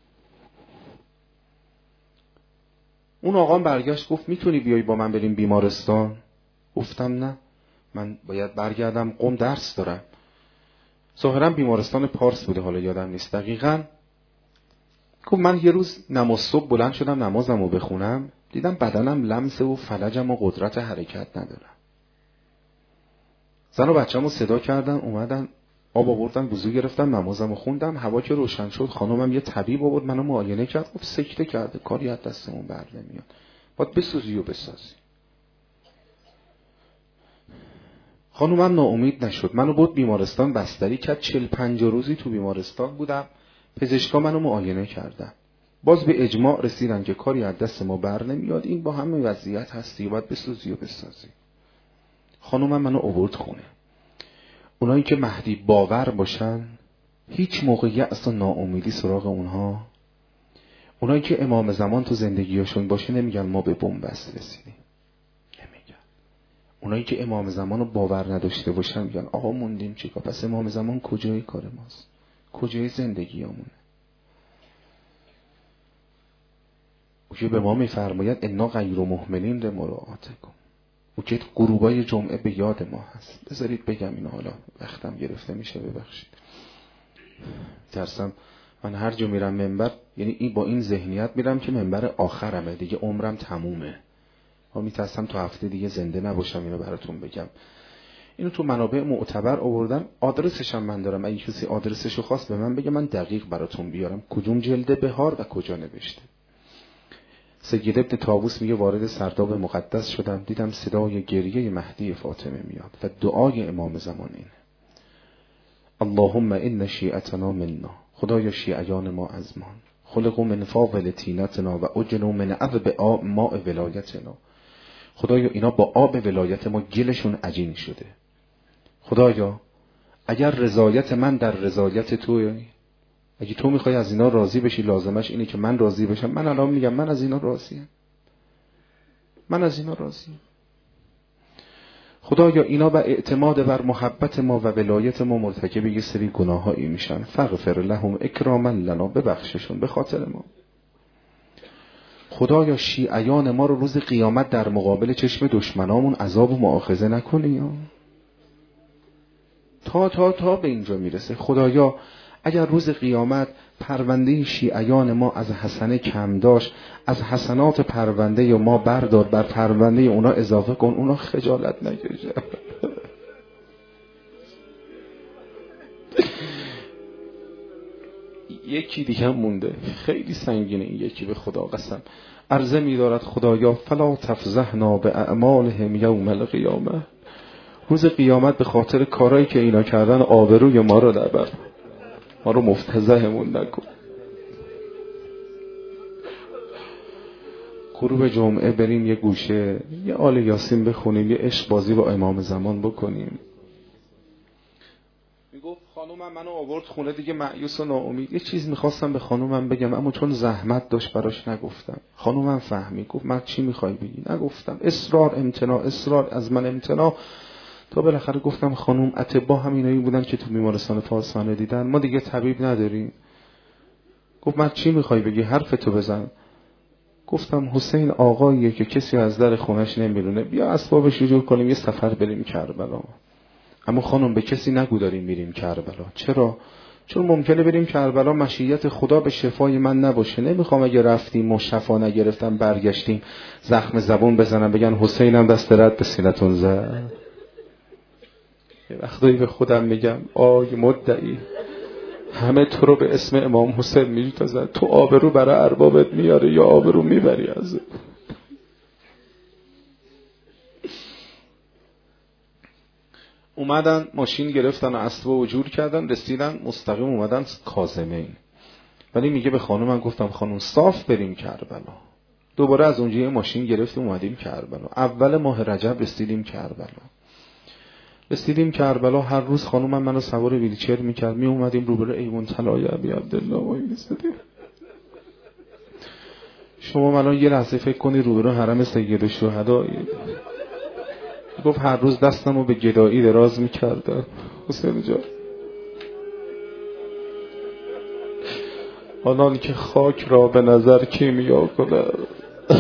اون آقا برگشت گفت میتونی بیای با من بریم بیمارستان؟ گفتم نه، من باید برگردم قم، درس دارم. ظاهرا بیمارستان پارس بوده، حالا یادم نیست دقیقاً. گفت من یه روز نماز صبح بلند شدم نمازم رو بخونم، دیدم بدنم لمسه و فلجم و قدرت حرکت ندارم. زن و بچه‌مو رو صدا کردم اومدن آب آوردن وضو گرفتم نمازم رو خوندم. هوا که روشن شد خانومم یه طبیب آورد منو معاینه کرد، گفت سکته کرده، کاری از دستمون بر نمیاد، باید بسوزی و بسازی. خانومم ناامید نشد، منو برد بیمارستان بستری کرد. چهل پنجاه روزی تو بیمارستان بودم. پزشکا منو معاینه کردن، باز به اجماع رسیدن که کاری از دست ما بر نمیاد، این با همین وضعیت هستی، باید بسوزی و بسازی. خانومم منو آورد خونه. اونایی که مهدی باور باشن هیچ موقع یأس و ناامیدی سراغ اونها، اونایی که امام زمان تو زندگیاشون باشه نمیگن ما به بنبست رسیدیم، نمیگن. اونایی که امام زمان رو باور نداشته باشن میگن آقا موندیم چیکار، پس امام زمان کجای کار ماست، کجای زندگیامونه؟ او که به ما میفرماید انا غیر مهملین لمراعات کن، او که غروبای جمعه به یاد ما هست. بذارید بگم اینو، حالا وقتم گرفته میشه ببخشید. ترسم من هر جا میرم منبر، یعنی این با این ذهنیت میرم که منبر آخرمه دیگه، عمرم تمومه، ها میترسم تو هفته دیگه زنده نباشم اینو براتون بگم. اینو تو منابع معتبر آوردن، آدرسش هم من دارم، اگه کسی آدرسشو خواست به من بگه من دقیق براتون بیارم کدوم جلد بهار و کجا نوشته. سید ابن طاووس میگه وارد سرداب مقدس شدم، دیدم صدای گریه مهدی فاطمه میاد و دعای امام زمان اینه: اللهم ان شیعتنا منا، خدایا شیعیان ما از ما، خلقوا من فاضل طینتنا و اجنوا من عذب ماء ولایتنا، خدایا اینا با آب ولایت ما گلشون عجین شده. خدایا اگر رضایت من در رضایت توی، اگه تو میخوای از اینا راضی بشی لازمش اینه که من راضی بشم. من الان میگم من از اینا راضیم، من از اینا راضیم. خدایا اینا به اعتماد بر محبت ما و ولایت ما مرتکب یه سری گناهایی میشن، فاغفر لهم اکراما لنا، ببخششون به خاطر ما. خدایا شیعیان ما رو روز قیامت در مقابل چشم دشمنامون عذاب و مؤاخذه نکنی یا تا تا تا به اینجا میرسه. خدایا اگر روز قیامت پرونده شیعیان ما از حسنه کم داشت، از حسنات پرونده ما بردار، بر پرونده اونا اضافه کن، اونا خجالت نکشن. یکی دیگه مونده، خیلی سنگینه این یکی، به خدا قسم. عرضه می دارد خدایا فلا تفضحنا به اعمالهم یوم القیامه، روز قیامت به خاطر کارهایی که اینا کردن آبروی ما رو نبر، ما رو مفتضحمون نکن. غروب جمعه بریم یه گوشه یه آل یاسین بخونیم، یه عشق بازی با امام زمان بکنیم. میگفت خانومم منو آورد خونه دیگه مایوس و ناامید. یه چیز میخواستم به خانومم بگم اما چون زحمت داشت براش نگفتم. خانومم فهمید، گفت من چی میخوای بگی؟ نگفتم. اصرار امتناع، اصرار از من امتناع، تا بالاخره گفتم خانوم اطباء هم اینایی بودن که تو بیمارستان فارسانه دیدن، ما دیگه طبیب نداریم. گفت من چی میخوای بگی؟ حرفتو بزن. گفتم حسین آقاییه که کسی از در خونش نمیرونه، بیا اسبابش رو جور کنیم یه سفر بریم کربلا. اما خانم به کسی نگو داریم میریم کربلا. چرا؟ چون ممکنه بریم کربلا مشیت خدا به شفای من نباشه. نمیخوام اگه رفتیم و شفا نگرفتم برگشتیم زخم زبون بزنم بگن حسینم دست رد به سینتون زد. یه وقتایی به خودم میگم آی مدعی، همه تو رو به اسم امام حسین میجوزن، تو آبرو برای اربابت میاره یا آبرو میبری از اومدن ماشین گرفتن و اسبا و جور کردن، رسیدن مستقیم اومدن کاظمین. ولی میگه به خانومم گفتم خانوم صاف بریم کربلا. دوباره از اونجا یه ماشین گرفتیم اومدیم کربلا. اول ماه رجب رسیدیم کربلا. رسیدیم کربلا، هر روز خانومم منو سوار ویلچر میکرد، می اومدیم روبروی ایوان طلای ابی عبدالله وای میستدیم. شما الان یه لحظه فکر کنی روبروی حرم سید الشهدا. گفت هر روز دستمو به گدایی دراز میکردم حسین جان، آنان که خاک را به نظر کیمیا کنند.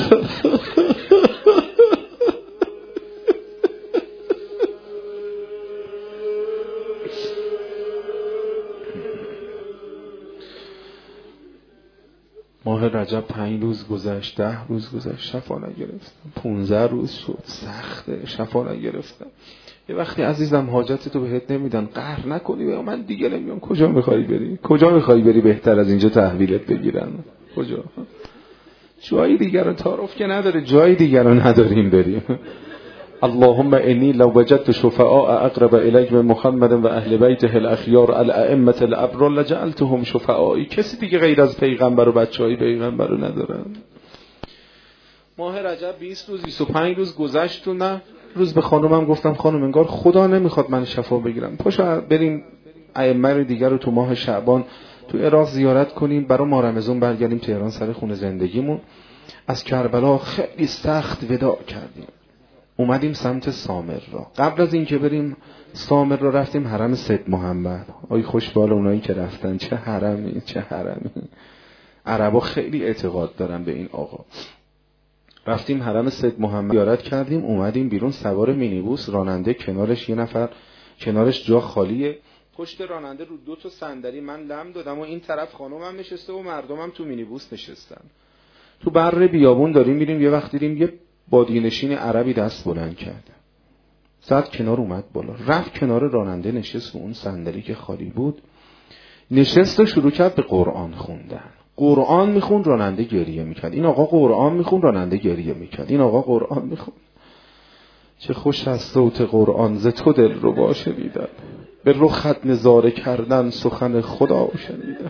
ماه رجب پنج روز گذشت، ده روز گذشت، شفا نگرفتم. پونزده روز شد، سخته، شفا نگرفتم. یه وقتی عزیزم حاجت تو بهت نمیدن قهر نکنی، من دیگه نمیام. کجا میخوای بری؟ کجا میخوای بری بهتر از اینجا تحویلت بگیرن؟ کجا؟ جای دیگر رو تعارف که نداره، جای دیگر رو نداریم بریم. اللهم انی لو وجدت شفعاء اقرب الیک من محمد و اهل بیته الاخیار الائمه الابرار لجعلتهم شفعائی. کسی دیگه غیر از پیغمبر و بچهای پیغمبر رو ندارن. ماه رجب بیست روز بیست و پنج روز گذشت و نه روز به خانومم گفتم خانم انگار خدا نمیخواد من شفا بگیرم، پاشو بریم ائمه دیگر رو تو ماه شعبان تو عراق زیارت کنیم، برای ماه رمضان برگردیم تهران سر خونه زندگیمون. از کربلا خیلی سخت وداع کردیم، اومدیم سمت سامر را. قبل از اینکه بریم سامر را رفتیم حرم سید محمد. آی خوشبال اونایی که رفتن، چه حرمی چه حرمی. عربا خیلی اعتقاد دارن به این آقا. رفتیم حرم سید محمد زیارت کردیم، اومدیم بیرون سوار مینیبوس، راننده کنارش یه نفر کنارش جا خالیه، پشت راننده رو دو تا صندلی من لم دادم و این طرف خانومم نشسته و مردمم تو مینیبوس نشستن. تو بر بیابون داریم میریم، یه وقت دیدیم یه بادی‌نشین عربی دست بلند کرد، زد کنار اومد بالا، رفت کنار راننده نشست و اون صندلی که خالی بود نشست و شروع کرد به قرآن خوندن. قرآن میخوند، راننده گریه میکرد. این آقا قرآن میخوند، راننده گریه میکرد. این آقا قرآن میخوند. چه خوش از صوت قرآن ز تو دل رو با شنیدن، به رخت نظاره کردن سخن خدا شنیدن.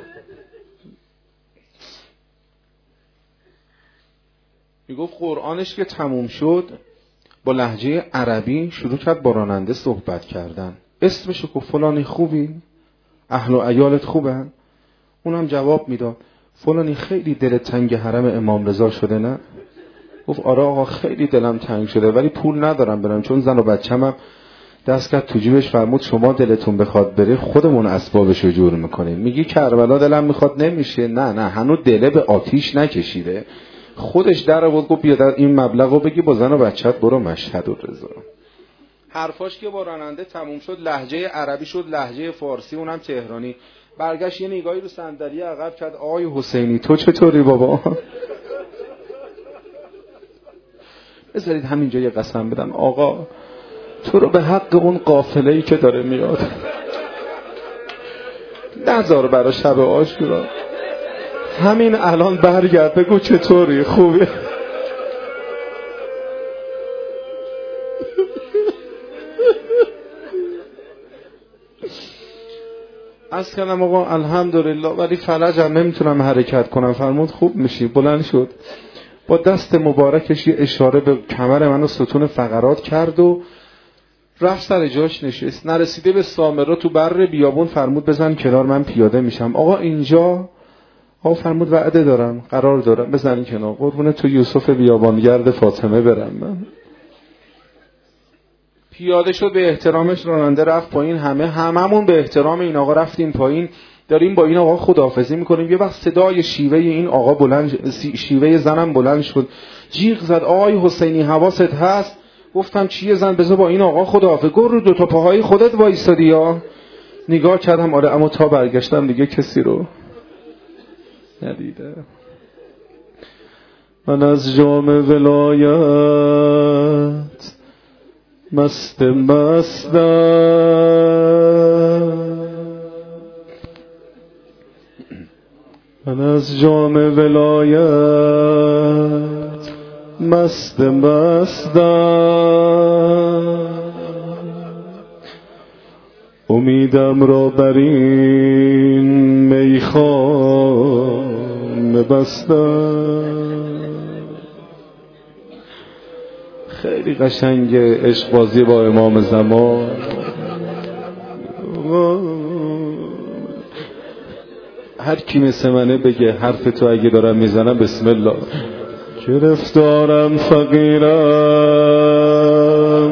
میگفت قرآنش که تموم شد با لهجه عربی شروع کرد با راننده صحبت کردن. اسمشو گفت فلانی خوبی؟ اهل و عیالت خوبن؟ اونم جواب میداد فلانی خیلی دل تنگ حرم امام رضا شده نه؟ گفت آره آقا خیلی دلم تنگ شده ولی پول ندارم برم، چون زن و بچه‌مم دست کرد تو جیبش، فرمود شما دلتون بخواد بره خودمون اسبابشو جور میکنیم. میگی کربلا دلم میخواد نمیشه؟ نه نه هنوز دله به آتیش نکشیده. خودش در آورد گفت بیا در این مبلغو بگی با زن و بچت برو مشهد و رضا. حرفاش که با راننده تموم شد لهجه عربی شد لهجه فارسی، اونم تهرانی. برگشت یه نگاهی رو صندلی عقب کرد، آقای حسینی تو چطوری بابا؟ بذارید همینجا یه قسم بدم آقا تو رو به حق اون قافله‌ای که داره میاد نذار برای شب عاشورا. همین الان برگرد بگو چطوری؟ خوبی؟ از کلم آقا الحمدلله، ولی فلجم نمیتونم حرکت کنم. فرمود خوب میشی. بلند شد با دست مبارکش یه اشاره به کمر منو ستون فقرات کرد و رفت سر جاش نشست. نرسیده به سامرا تو بر بیابون فرمود بزن کنار، من پیاده میشم. آقا اینجا آقا فرمود وعده دارم، قرار دارم، بزن کنار. قربون تو یوسف بیابانگرد فاطمه برم. من پیاده شد، به احترامش راننده رفت پایین. همه هممون به احترام این آقا رفتیم پایین، داریم با این آقا خداحافظی میکنیم. یه وقت صدای شیوه این آقا بلند، شیوه زنم بلند شد، جیغ زد آقای حسینی حواست هست؟ گفتم چیه زن؟ بذار با این آقا خداحافظ. گفت رو دو تا پاهای خودت وایسادی یا؟ نگاه کردم آره، اما تا برگشتم دیگه کسی رو ندیدم. من از جام ولایت مست مستم، من از جام ولایت مست مستم، امیدم را بر این میخانه بستم. خیلی قشنگه عشق بازی با امام زمان. هر کی مثل منه بگه حرف تو اگه دارم میزنم بسم الله. گرفتارم فقیرم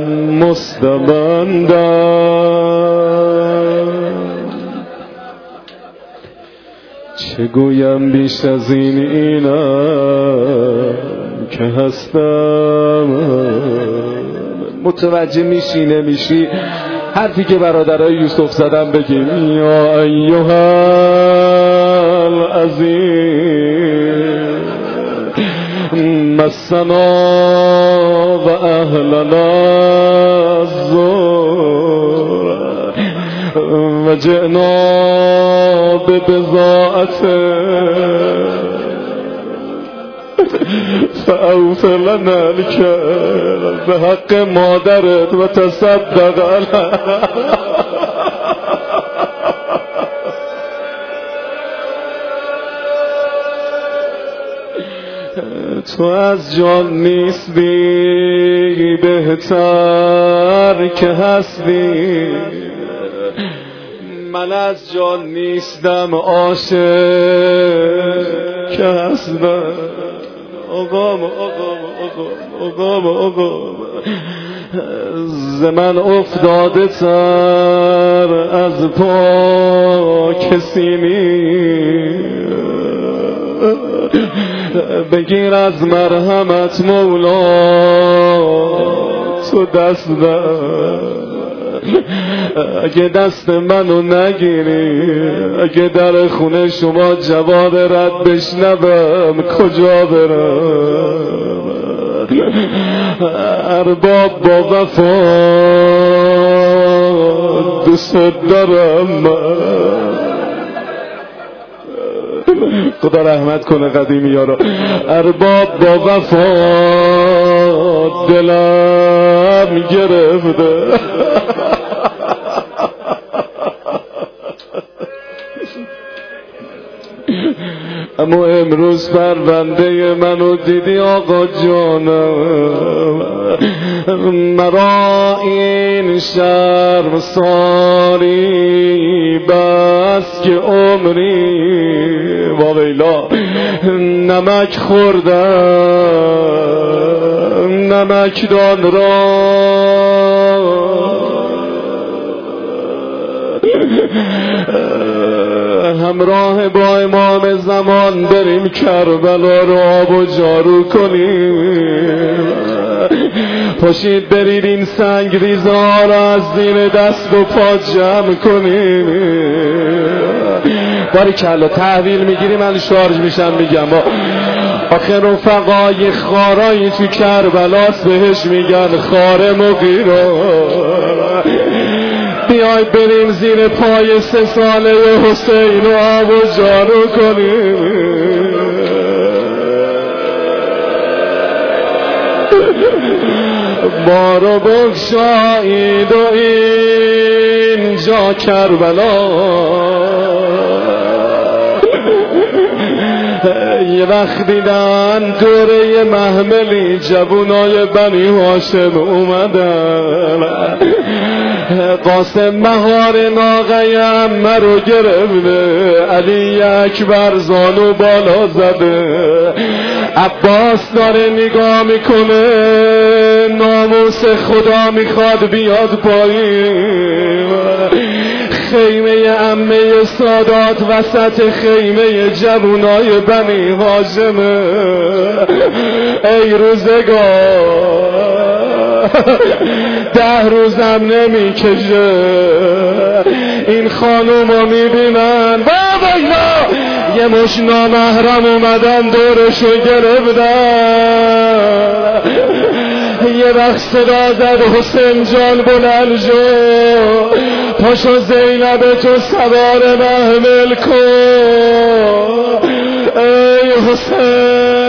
مستبندم، چه گویم بیش از این اینم که هستم. متوجه میشی نمیشی حرفی که برادرای یوسف زدم بگیم یا ایها العظیم مسنا و اهلنا الزور و جئنا ببضاعت فاوفر لنا الكيل به حق مادرت و تصدق علیها. تو از جان نیستی بهتر که هستی، من از جان نیستم عاشق که هستم. آقام آقام آقام آقام ز من افتاده تر از پا کسی نیست، بگیر از مرحمت مولا تو دست در. اگه دست منو نگیری، اگه در خونه شما جواب رد بشنوم کجا برم؟ ارباب با وفا دوست دارم من. خدا رحمت کنه قدیمی یارا. ارباب با وفا دلم گرفته، اما امروز پرونده منو دیدی آقا جانم. مرا این شرم ساری بس که عمری واویلا نمک خوردم نمکدان را، همراه با امام زمان بریم کربلا رو آب و جارو کنیم. پاشید برید این سنگ ریزا رو از زیر دست و پا جمع کنیم. باری کلا تحویل میگیری من شارژ میشم میگم آخه رفقای خارایی تو کربلاس بهش میگن خار مغیرا. بیاید بریم زیر پای سه ساله حسین و آب و جارو کنیم. بارو بگشایید و اینجا کربلا، یه وقت دیدن دوره محملی جوونای بنی هاشم اومدن، قاسم مهار ناغیم مرو گرفته، علی اکبر زانو بالا زده، عباس داره نگاه میکنه، ناموس خدا میخواد بیاد پایین. خیمه عمه سادات وسط خیمه جوونای بنی هاشمه. ای روزگار ده روزم نمیکشه، این خانومو میبینن بابا اینا یه مش نامحرم اومدن دورشو گرفتن. یه وقت صدا زد حسین جان بلند شو، پاشو زینب تو سوار محمل کن. ای حسین